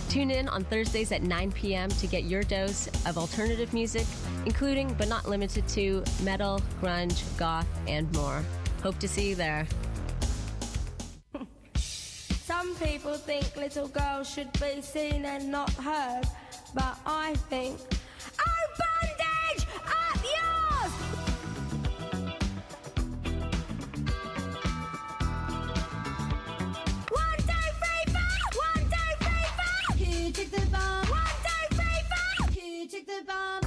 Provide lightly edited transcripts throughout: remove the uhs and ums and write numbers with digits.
Tune in on Thursdays at 9 p.m. to get your dose of alternative music, including but not limited to metal, grunge, goth, and more. Hope to see you there. Some people think little girls should be seen and not heard, but I think, oh, bondage, up yours! One, two, three, four! One, two, three, four! Here, take the bomb! One, two, three, four! Here, take the bomb!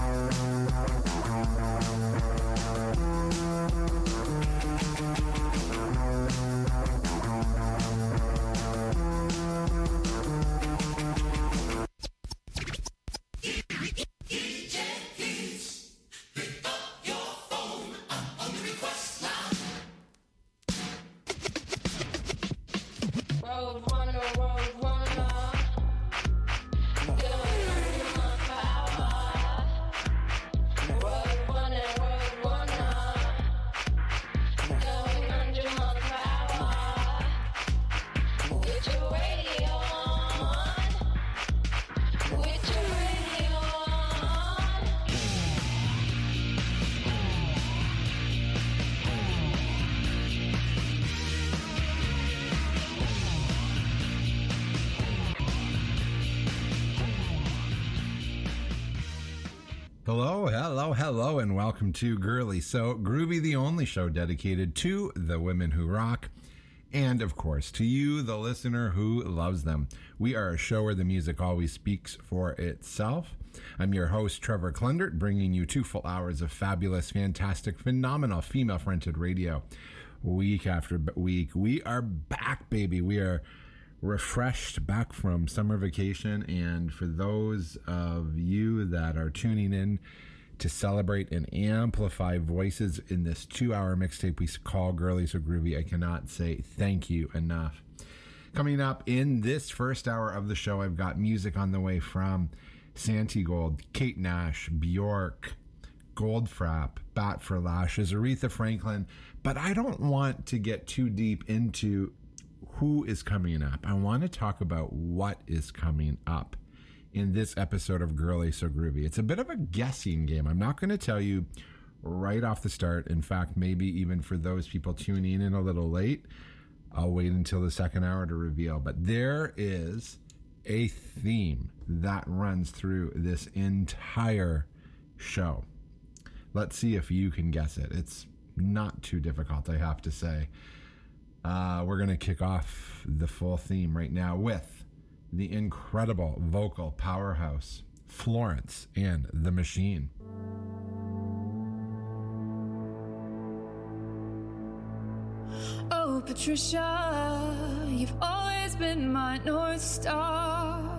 Hello, and welcome to Girly So Groovy, the only show dedicated to the women who rock, and of course, to you, the listener who loves them. We are a show where the music always speaks for itself. I'm your host, Trevor Klendert, bringing you 2 full hours of fabulous, fantastic, phenomenal, female-fronted radio week after week. We are back, baby. We are refreshed, back from summer vacation, and for those of you that are tuning in to celebrate and amplify voices in this 2-hour mixtape we call Girly So Groovy, I cannot say thank you enough. Coming up in this first hour of the show, I've got music on the way from Santigold, Kate Nash, Bjork, Goldfrapp, Bat for Lashes, Aretha Franklin, but I don't want to get too deep into who is coming up. I want to talk about what is coming up in this episode of Girly So Groovy. It's a bit of a guessing game. I'm not going to tell you right off the start. In fact, maybe even for those people tuning in a little late, I'll wait until the second hour to reveal. But there is a theme that runs through this entire show. Let's see if you can guess it. It's not too difficult, I have to say. We're going to kick off the full theme right now with the incredible vocal powerhouse, Florence and the Machine. Oh, Patricia, you've always been my North Star.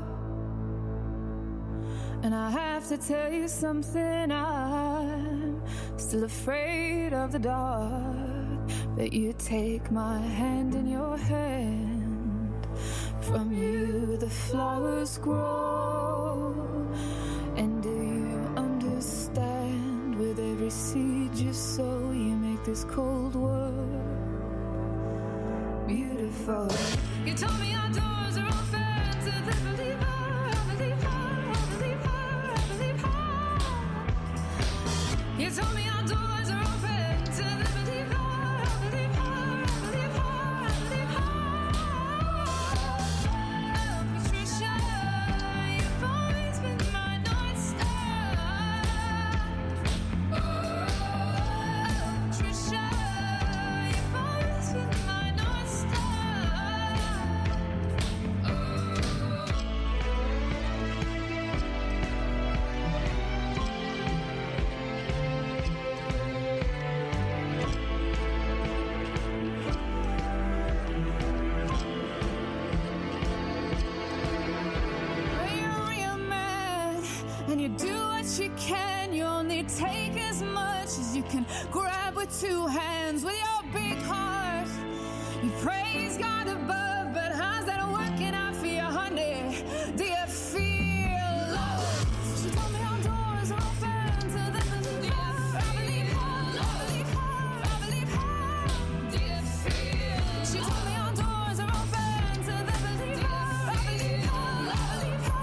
And I have to tell you something, I'm still afraid of the dark. But you take my hand in your hand. From you the flowers grow. And do you understand? With every seed you sow, you make this cold world beautiful. You told me our doors are open to the believer. I believe her, I believe her, I believe her. You told me our doors are open to the believer. I believe her, I believe her, I believe her. Oh, Patricia, you've always been my North Star. Oh, Patricia, you've always been my North Star. And you do what you can. You only take as much as you can grab with 2 hands. With your big heart, you praise God above. But how's that working out for you, honey? Do you feel love? She told me our doors are open to the believer. I believe her, I believe her, I believe her. Do you feel? She told me our doors are open to the believer. I believe her, I believe her.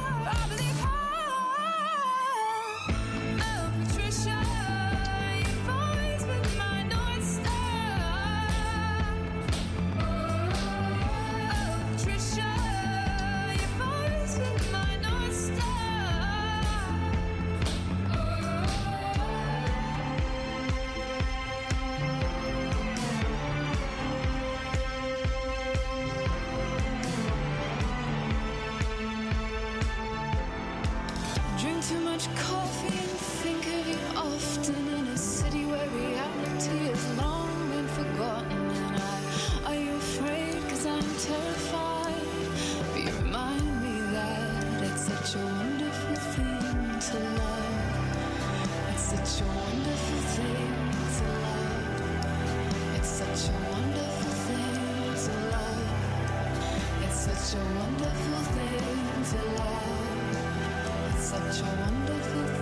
much coffee and think of you often in a city where reality has long been forgotten. And are you afraid? 'Cause I'm terrified. But you remind me that it's such a wonderful thing to love. It's such a wonderful thing to love. It's such a wonderful thing to love. It's such a wonderful thing to love. It's such a wonderful thing.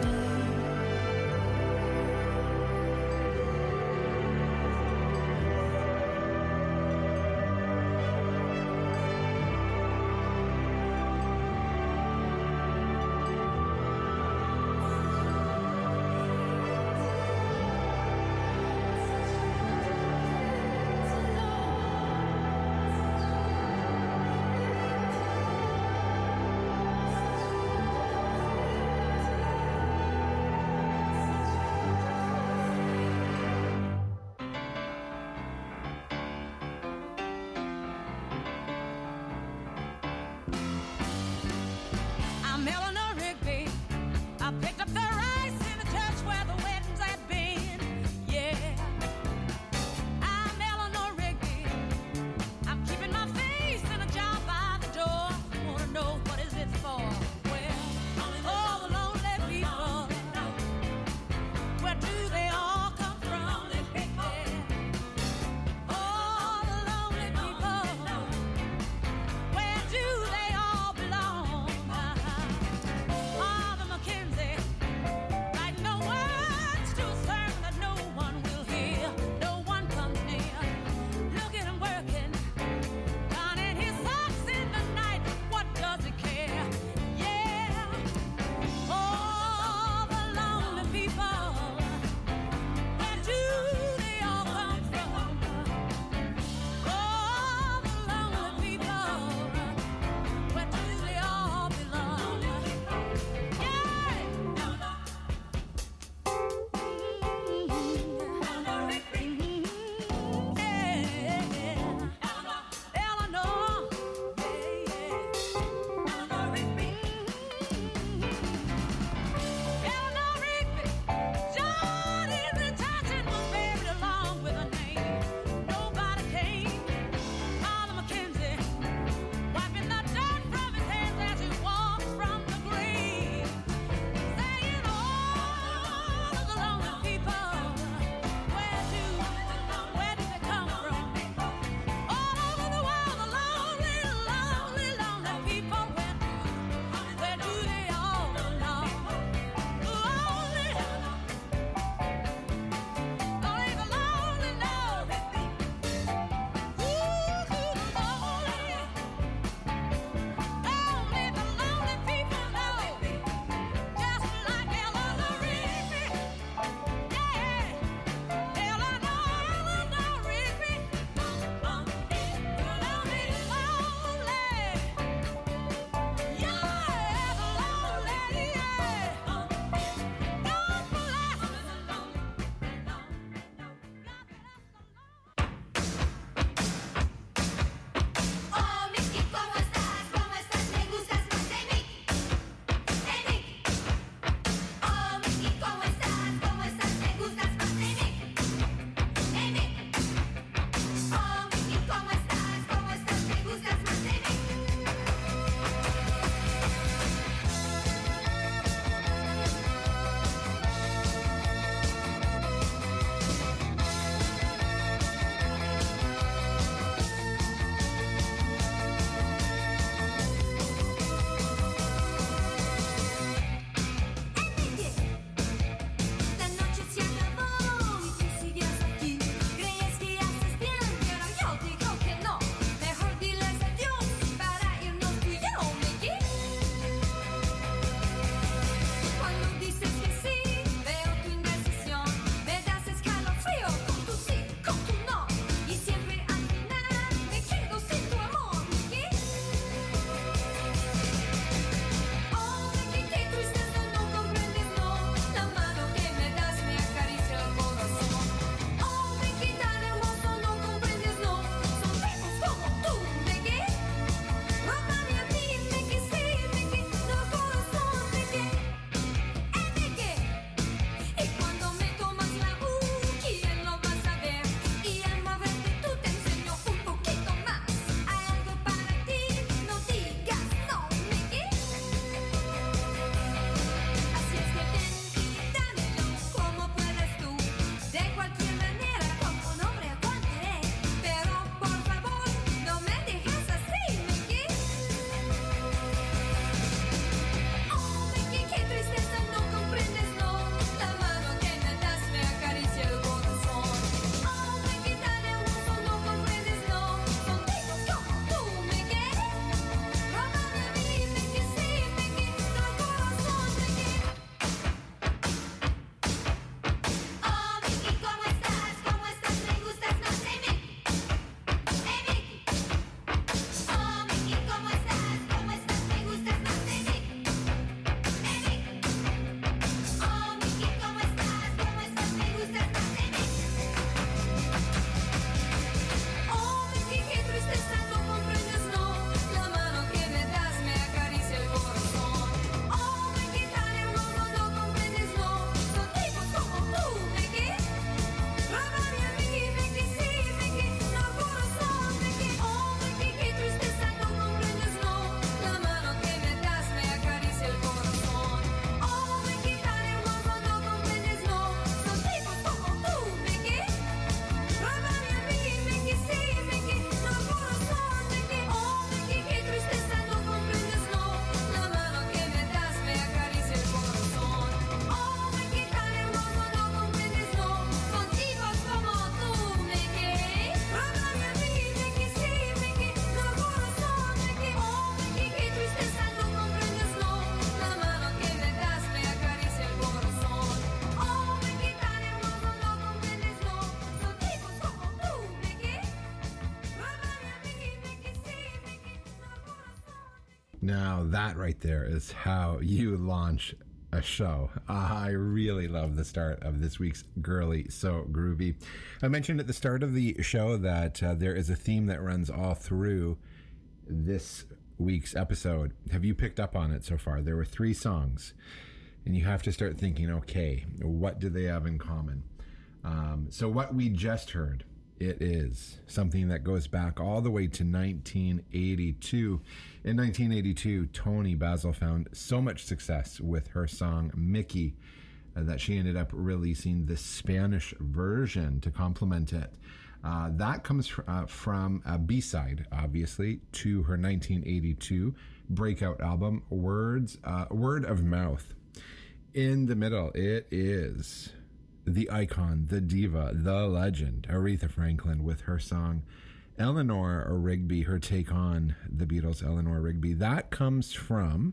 Now that right there is how you launch a show. I really love the start of this week's Girly So Groovy. I mentioned at the start of the show that there is a theme that runs all through this week's episode. Have you picked up on it so far? There were 3 songs, and you have to start thinking, okay, what do they have in common? So what we just heard, it is something that goes back all the way to 1982. In 1982, Toni Basil found so much success with her song Mickey that she ended up releasing the Spanish version to complement it. That comes from a B-side, obviously, to her 1982 breakout album, Word of Mouth. In the middle, it is the icon, the diva, the legend, Aretha Franklin, with her song Eleanor Rigby, her take on the Beatles' Eleanor Rigby. That comes from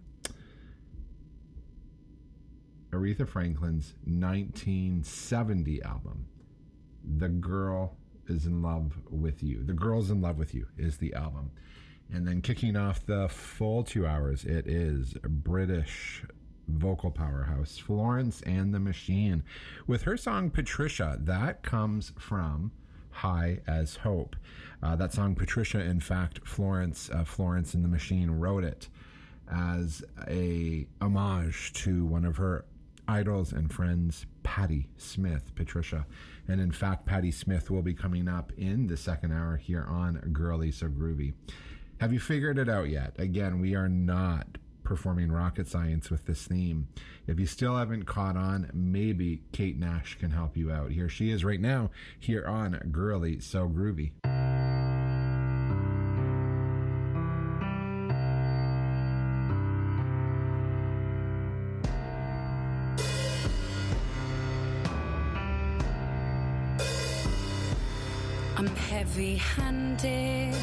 Aretha Franklin's 1970 album, The Girl is in Love with You. The Girl's in Love with You is the album. And then kicking off the full 2 hours, it is British vocal powerhouse Florence and the Machine with her song Patricia. That comes from High as Hope. That song Patricia, in fact, Florence and the Machine wrote it as a homage to one of her idols and friends, Patti Smith, Patricia. And in fact, Patti Smith will be coming up in the second hour here on Girly So Groovy. Have you figured it out yet? Again, we are not performing rocket science with this theme. If you still haven't caught on, maybe Kate Nash can help you out. Here she is right now, here on Girly So Groovy. I'm heavy-handed,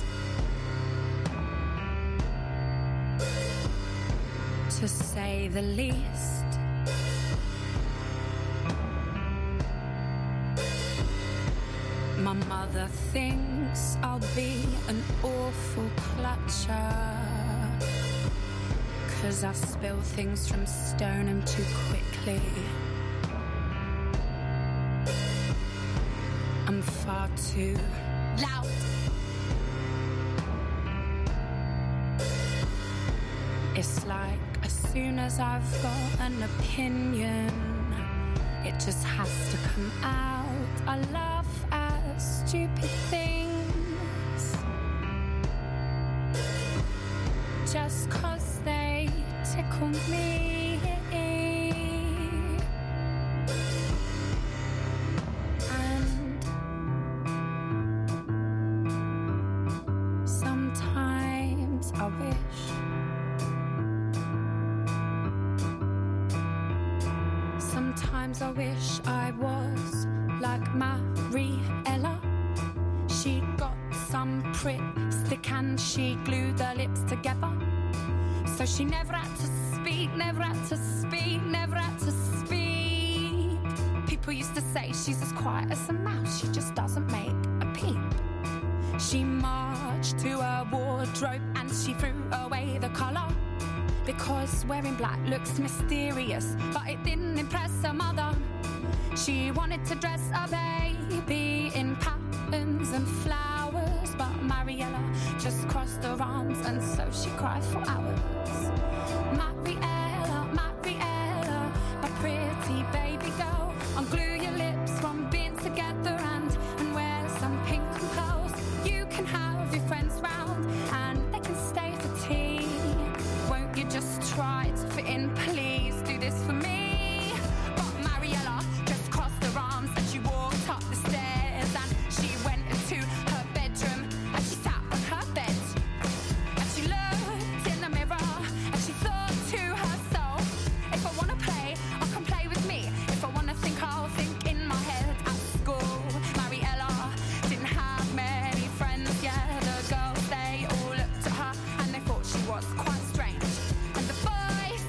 to say the least. My mother thinks I'll be an awful clutcher, 'cause I spill things from sternum too quickly. I'm far too loud. It's like as soon as I've got an opinion, it just has to come out. I laugh at stupid things just 'cause they tickle me. And sometimes I wish I wish I was like Mariella. She got some lipstick and she glued her lips together, so she never had to speak, never had to speak, never had to speak. People used to say she's as quiet as a mouse, she just doesn't make a peep. She marched to her wardrobe and she threw away the colour, because wearing black looks mysterious, but it didn't impress her mother. She wanted to dress a baby in patterns and flowers, but Mariella just crossed her arms and so she cried for hours. Mariella, Mariella, my pretty baby girl, unglue your lips from being together and wear some pink and pearls. You can have your friends round and they can stay for tea. Won't you just try to fit in, please do this for me? But Mariella just crossed her arms and she walked up the stairs and she went into her bedroom and she sat on her bed and she looked in the mirror and she thought to herself, if I want to play, I can play with me. If I want to think, I'll think in my head. At school, Mariella didn't have many friends, yeah, the girls, they all looked at her and they thought she was quite strange. And the boys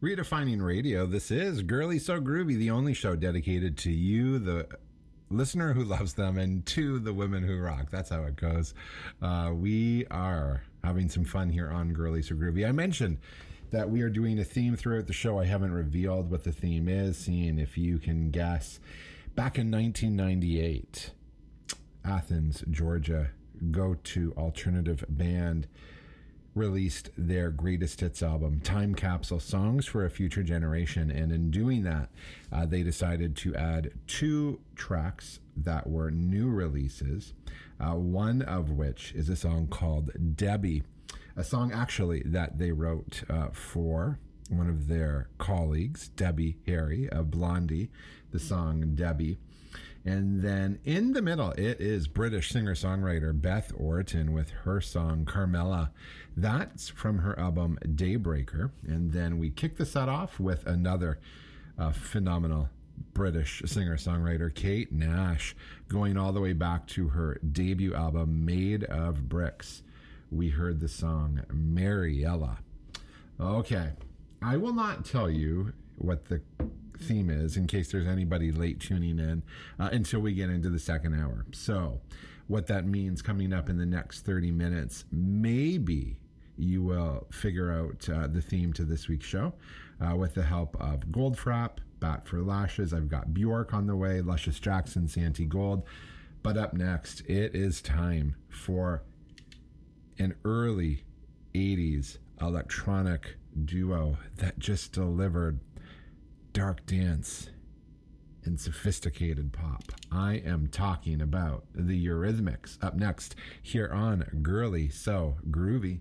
Redefining Radio. This is Girly So Groovy, the only show dedicated to you, the listener who loves them, and to the women who rock. That's how it goes. We are having some fun here on Girly So Groovy. I mentioned that we are doing a theme throughout the show. I haven't revealed what the theme is, seeing if you can guess. Back in 1998, Athens, Georgia, go-to alternative band released their greatest hits album, Time Capsule Songs for a Future Generation. And in doing that, they decided to add 2 tracks that were new releases, one of which is a song called Debbie, a song actually that they wrote for one of their colleagues, Debbie Harry of Blondie, the song Debbie. And then in the middle, it is British singer-songwriter Beth Orton with her song Carmela. That's from her album Daybreaker. And then we kick the set off with another phenomenal British singer-songwriter, Kate Nash, going all the way back to her debut album Made of Bricks. We heard the song Mariella. Okay, I will not tell you what the theme is in case there's anybody late tuning in until we get into the second hour. So what that means coming up in the next 30 minutes, maybe you will figure out the theme to this week's show with the help of Goldfrapp, Bat for Lashes. I've got Bjork on the way, Luscious Jackson, Santee Gold. But up next, it is time for an early 80s electronic duo that just delivered dark dance and sophisticated pop. I am talking about the Eurythmics. Up next here on Girly So Groovy.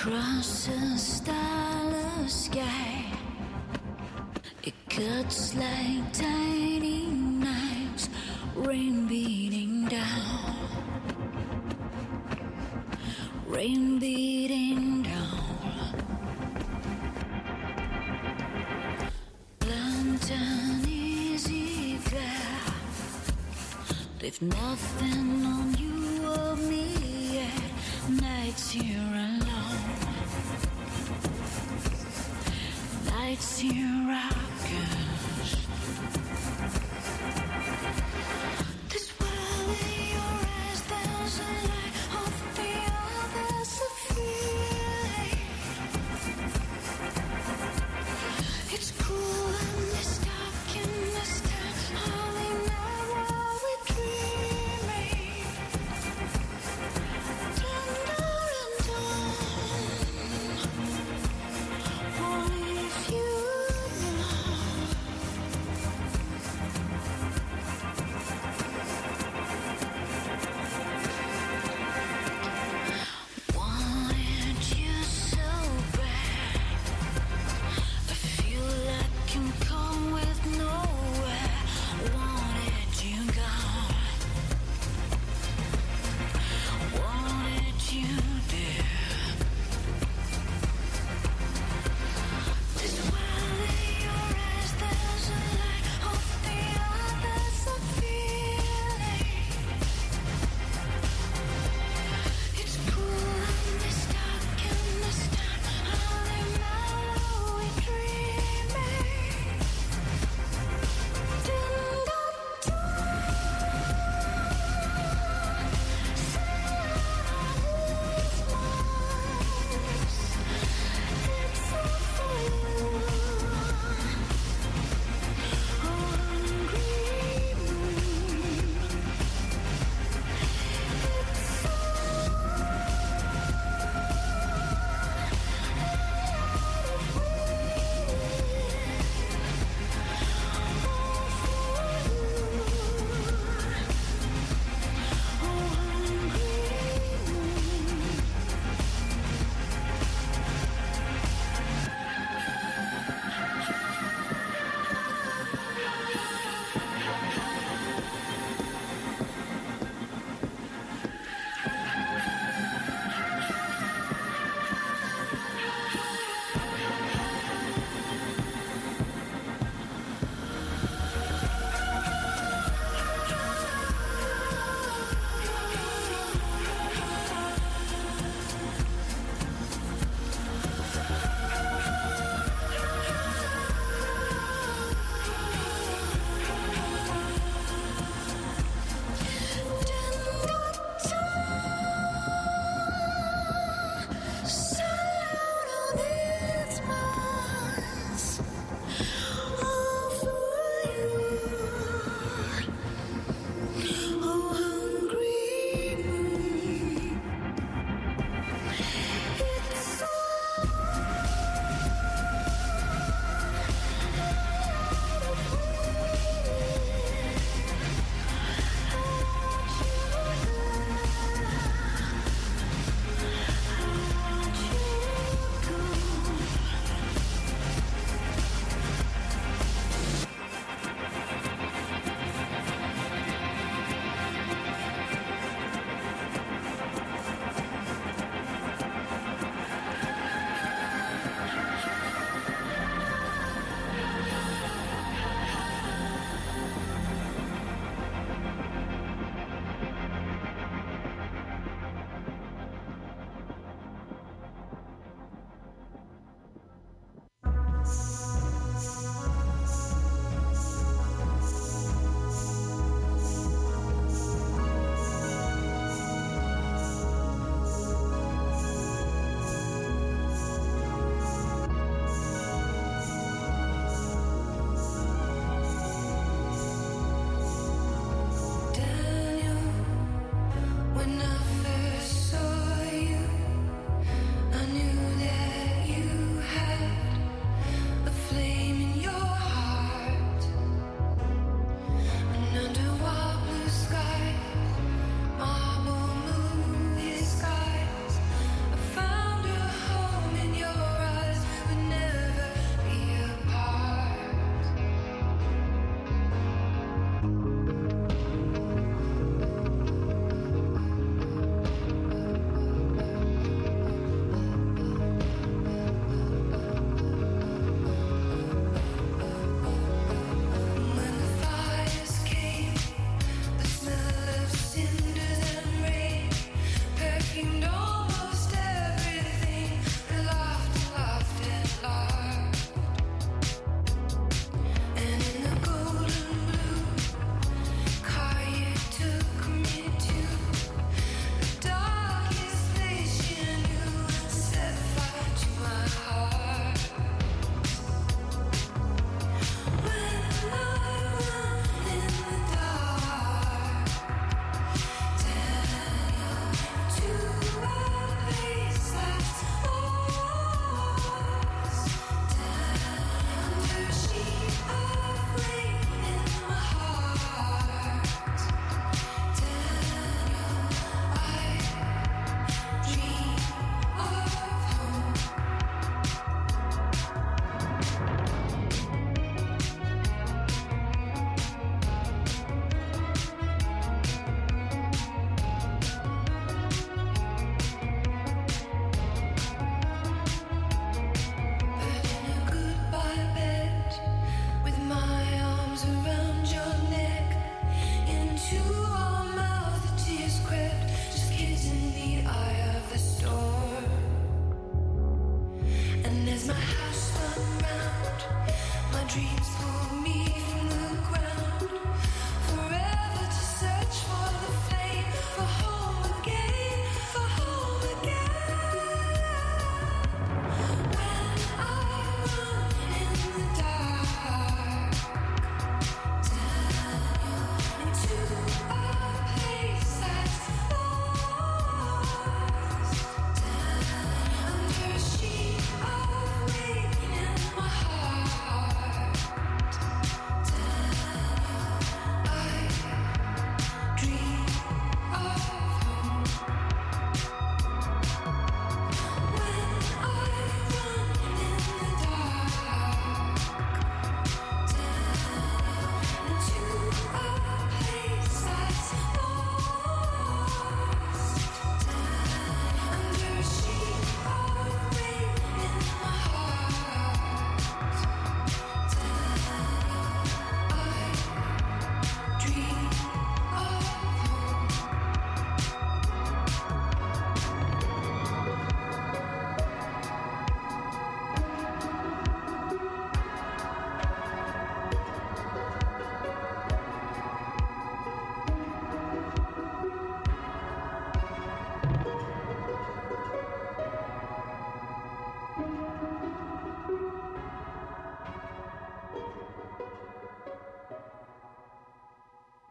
Across a starless sky, it cuts like tiny knives, rain beating down, rain beating down. Lantern easy glare, leave nothing on you or me yet. Nights here alone, nights here rockers. This world in your eyes, there's a light of the others, a feeling. It's cool and it's dark in this town. All we know while we're dreaming. Tender and dawn. Only if you know.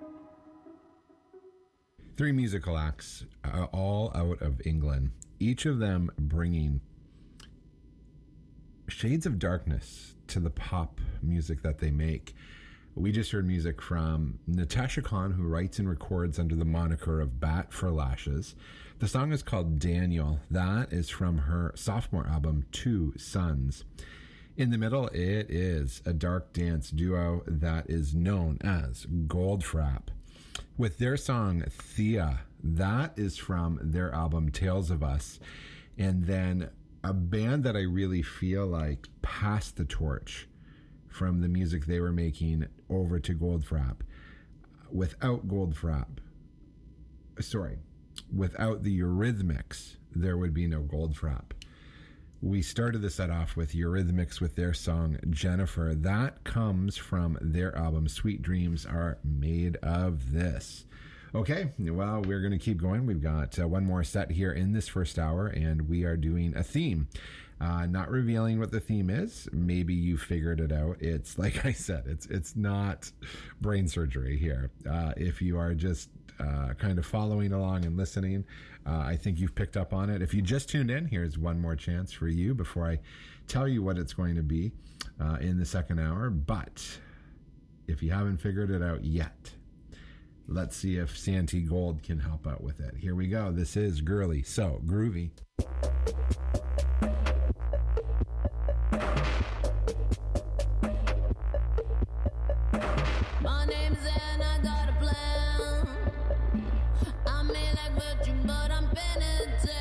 Three musical acts, all out of England, each of them bringing shades of darkness to the pop music that they make. We just heard music from Natasha Khan, who writes and records under the moniker of Bat for Lashes. The song is called Daniel. That is from her sophomore album, Two Sons. In the middle, it is a dark dance duo that is known as Goldfrapp, with their song Thea. That is from their album Tales of Us. And then a band that I really feel like passed the torch from the music they were making over to Goldfrapp. Without the Eurythmics, there would be no Goldfrapp. We started the set off with Eurythmics with their song Jennifer. That comes from their album Sweet Dreams Are Made of This. Okay, well, we're going to keep going. We've got one more set here in this first hour, and we are doing a theme. Not revealing what the theme is. Maybe you figured it out. It's like I said, it's not brain surgery here. If you are just kind of following along and listening, I think you've picked up on it. If you just tuned in, here's one more chance for you before I tell you what it's going to be in the second hour. But if you haven't figured it out yet, let's see if Santee Gold can help out with it. Here we go. This is Girly So Groovy. My name's Anne, I got a plan. I may like virtue, but I'm penitent.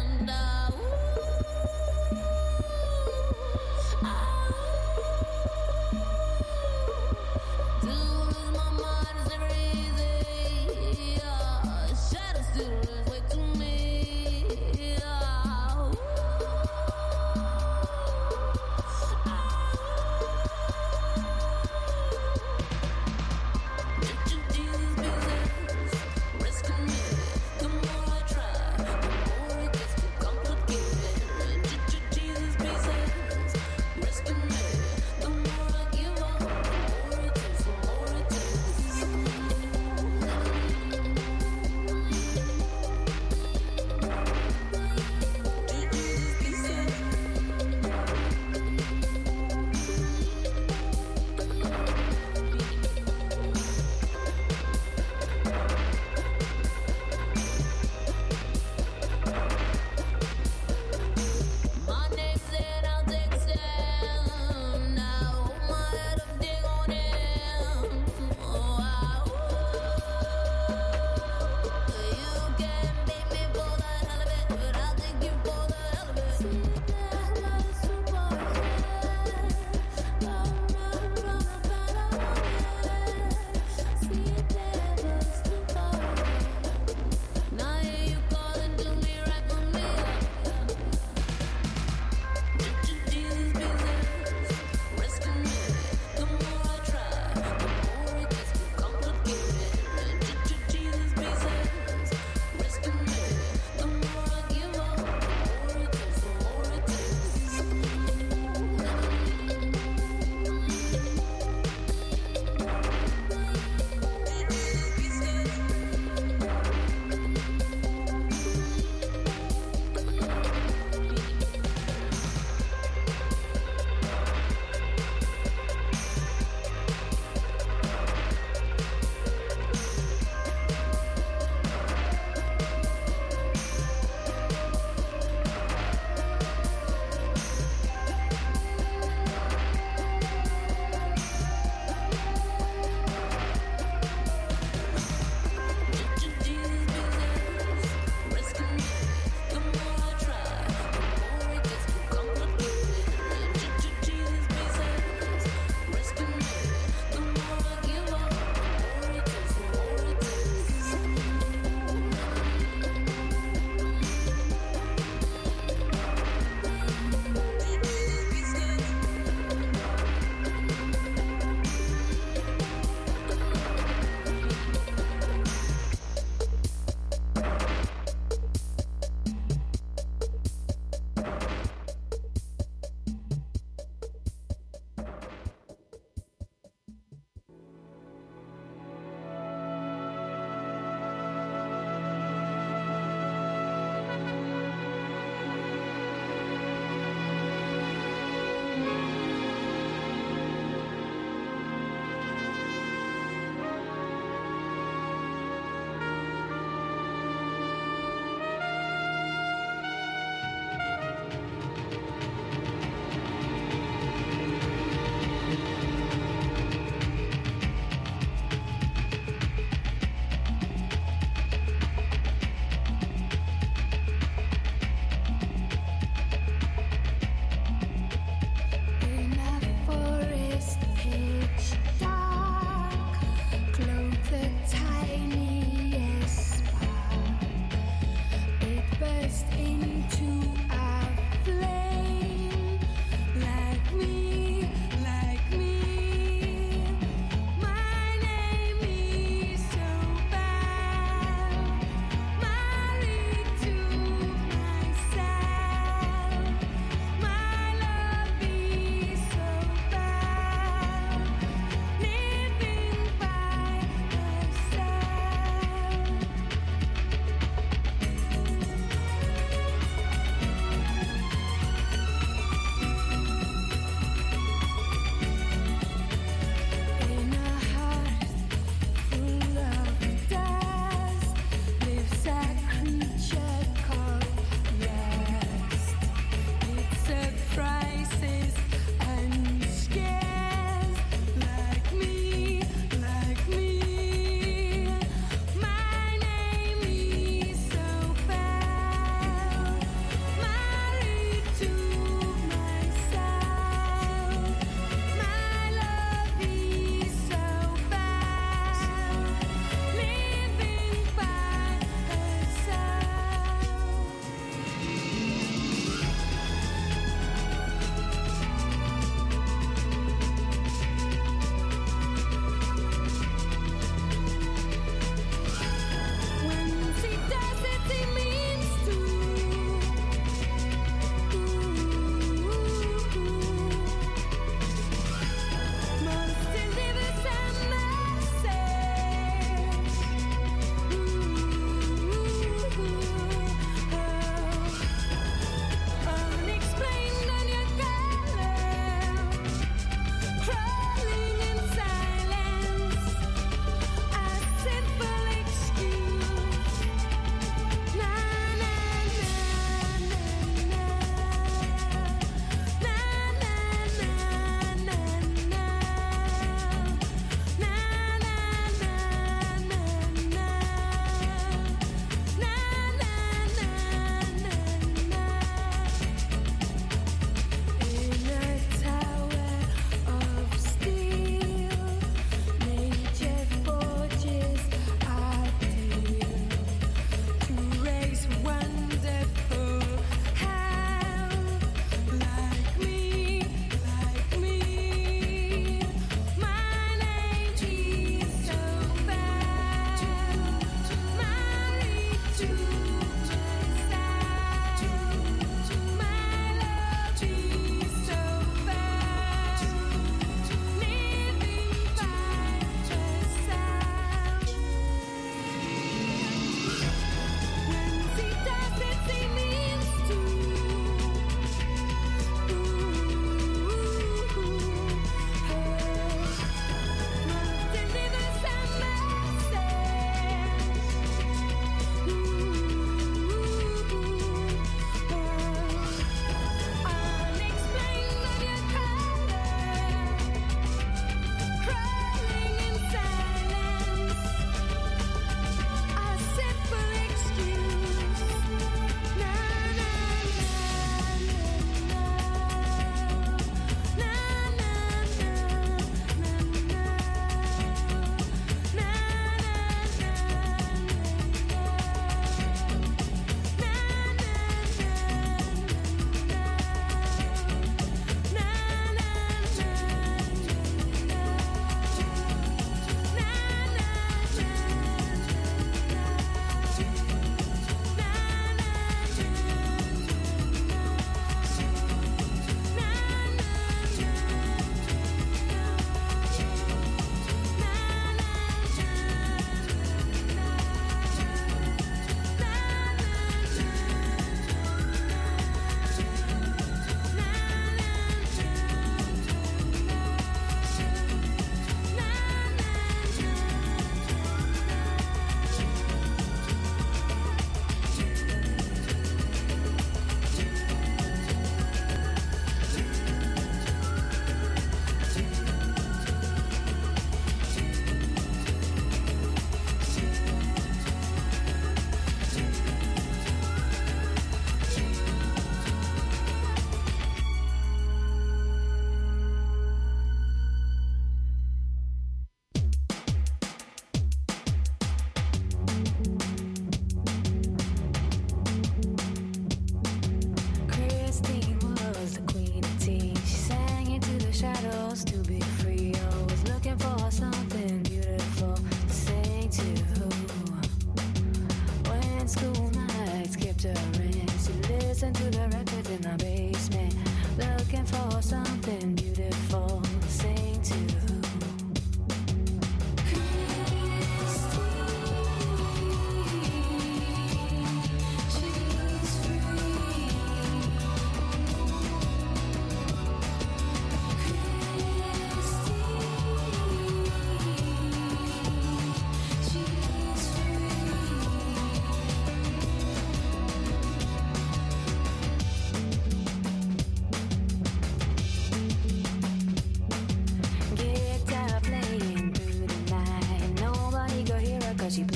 To lose my mind is never easy. Shadows still way to me.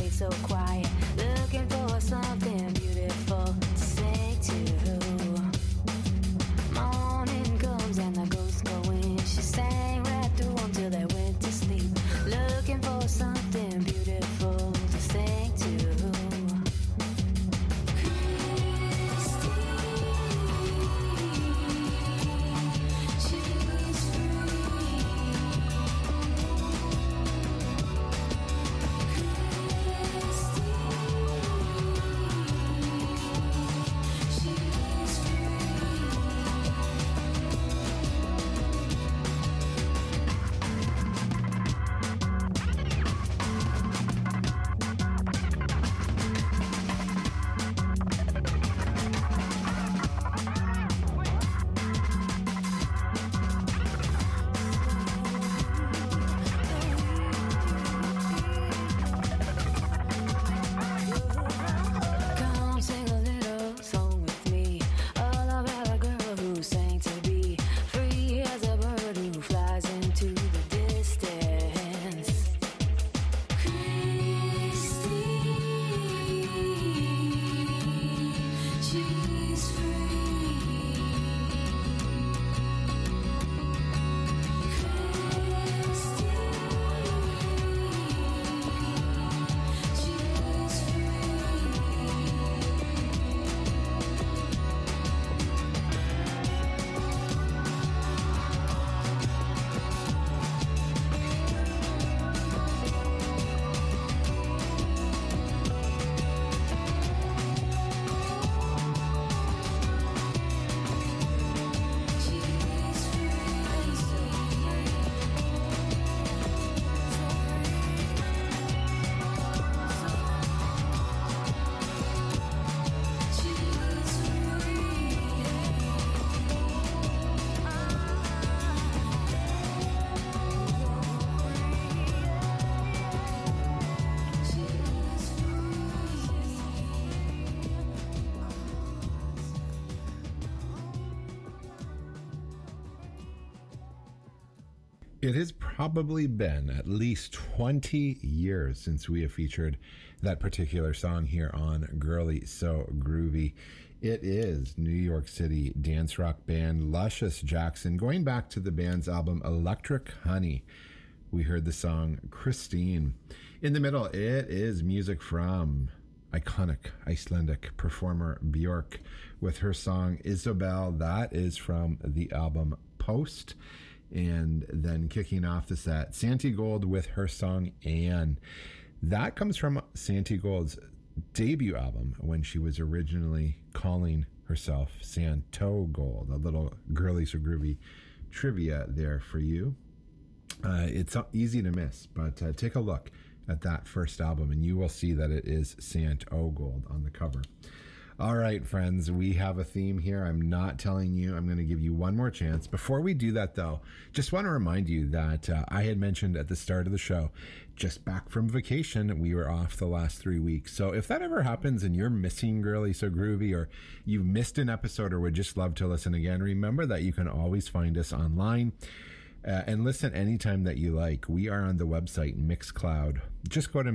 streets so quiet, looking for something beautiful to sing to. Morning comes and the ghosts go in. She sang right through until they went to sleep, looking for something beautiful to sing to. It has probably been at least 20 years since we have featured that particular song here on Girly So Groovy. It is New York City dance rock band Luscious Jackson, going back to the band's album Electric Honey. We heard the song Christine. In the middle, it is music from iconic Icelandic performer Björk with her song Isobel. That is from the album Post. And then kicking off the set, Santi Gold with her song Anne. That comes from Santi Gold's debut album when she was originally calling herself Santo Gold. A little Girly So Groovy trivia there for you. It's easy to miss, but take a look at that first album and you will see that it is Santo Gold on the cover. All right, friends, we have a theme here. I'm not telling you. I'm going to give you one more chance. Before we do that, though, just want to remind you that I had mentioned at the start of the show, just back from vacation, we were off the last 3 weeks. So if that ever happens and you're missing Girly So Groovy, or you missed an episode or would just love to listen again, remember that you can always find us online and listen anytime that you like. We are on the website Mixcloud. Just go to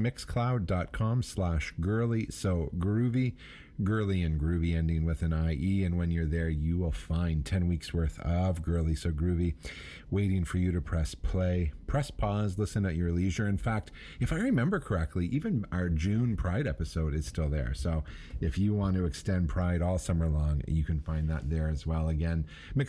mixcloud.com/girly so groovy. Girly and groovy ending with an IE, and when you're there you will find 10 weeks worth of Girly So Groovy waiting for you to press play, press pause, listen at your leisure. In fact, if I remember correctly, even our June Pride episode is still there, so if you want to extend Pride all summer long, you can find that there as well. Again,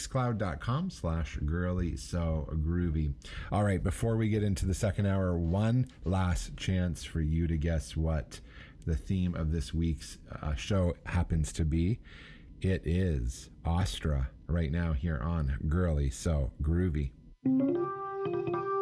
mixcloud.com/girly so groovy. All right, before we get into the second hour, one last chance for you to guess what the theme of this week's show happens to be. It is Astra right now here on Girly So Groovy.